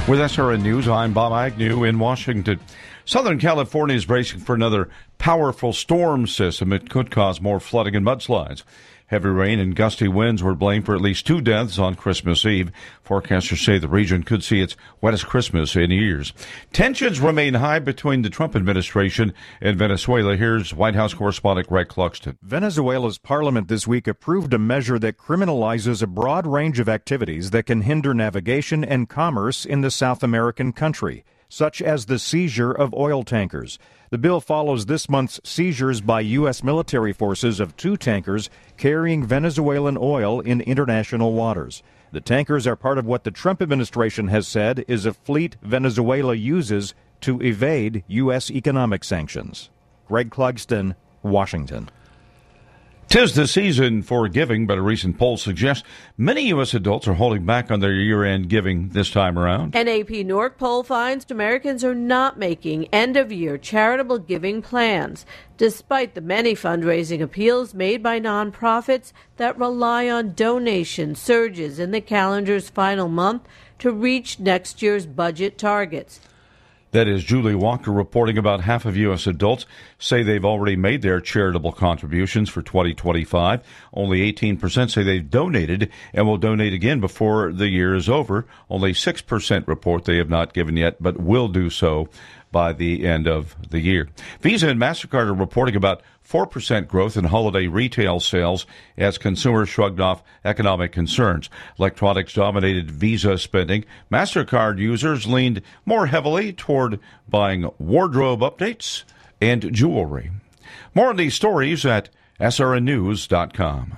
With SRN News, I'm Bob Agnew in Washington. Southern California is bracing for another powerful storm system. It could cause more flooding and mudslides. Heavy rain and gusty winds were blamed for at least 2 deaths on Christmas Eve. Forecasters say the region could see its wettest Christmas in years. Tensions remain high between the Trump administration and Venezuela. Here's White House correspondent Greg Clugston. Venezuela's parliament this week approved a measure that criminalizes a broad range of activities that can hinder navigation and commerce in the South American country, such as the seizure of oil tankers. The bill follows this month's seizures by U.S. military forces of 2 tankers carrying Venezuelan oil in international waters. The tankers are part of what the Trump administration has said is a fleet Venezuela uses to evade U.S. economic sanctions. Greg Clugston, Washington. 'Tis the season for giving, but a recent poll suggests many U.S. adults are holding back on their year-end giving this time around. An AP Nork poll finds Americans are not making end-of-year charitable giving plans, despite the many fundraising appeals made by nonprofits that rely on donation surges in the calendar's final month to reach next year's budget targets. That is Julie Walker reporting. About half of U.S. adults say they've already made their charitable contributions for 2025. Only 18% say they've donated and will donate again before the year is over. Only 6% report they have not given yet, but will do so by the end of the year. Visa and MasterCard are reporting about 4% growth in holiday retail sales as consumers shrugged off economic concerns. Electronics dominated Visa spending. MasterCard users leaned more heavily toward buying wardrobe updates and jewelry. More on these stories at srnnews.com.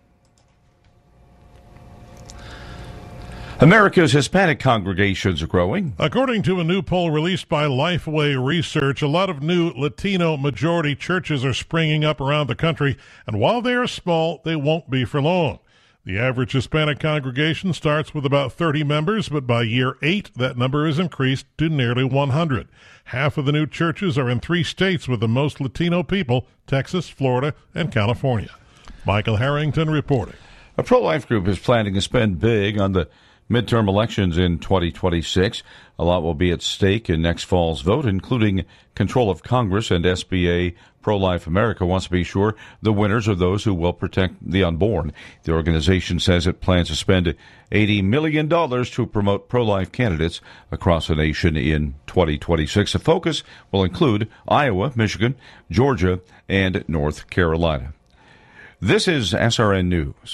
America's Hispanic congregations are growing. According to a new poll released by Lifeway Research, a lot of new Latino-majority churches are springing up around the country, and while they are small, they won't be for long. The average Hispanic congregation starts with about 30 members, but by year 8, that number is increased to nearly 100. Half of the new churches are in 3 states with the most Latino people, Texas, Florida, and California. Michael Harrington reporting. A pro-life group is planning to spend big on the midterm elections in 2026. A lot will be at stake in next fall's vote, including control of Congress, and SBA Pro-Life America wants to be sure the winners are those who will protect the unborn. The organization says it plans to spend $80 million to promote pro-life candidates across the nation in 2026. The focus will include Iowa, Michigan, Georgia, and North Carolina. This is SRN News.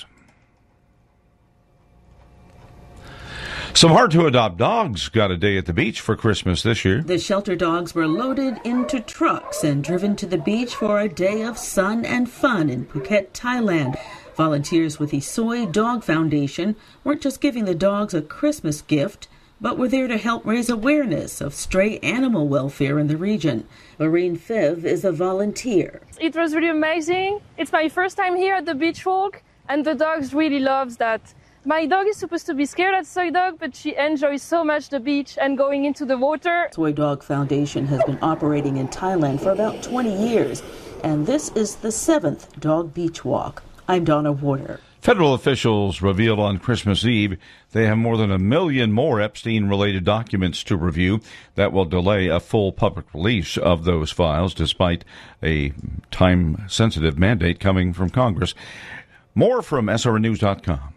Some hard-to-adopt dogs got a day at the beach for Christmas this year. The shelter dogs were loaded into trucks and driven to the beach for a day of sun and fun in Phuket, Thailand. Volunteers with the Soy Dog Foundation weren't just giving the dogs a Christmas gift, but were there to help raise awareness of stray animal welfare in the region. Lorraine Fev is a volunteer. It was really amazing. It's my first time here at the beach walk, and the dogs really love that. My dog is supposed to be scared at Soy Dog, but she enjoys so much the beach and going into the water. Soy Dog Foundation has been operating in Thailand for about 20 years, and this is the 7th dog beach walk. I'm Donna Warder. Federal officials revealed on Christmas Eve they have more than 1 million more Epstein-related documents to review. That will delay a full public release of those files, despite a time-sensitive mandate coming from Congress. More from srnnews.com.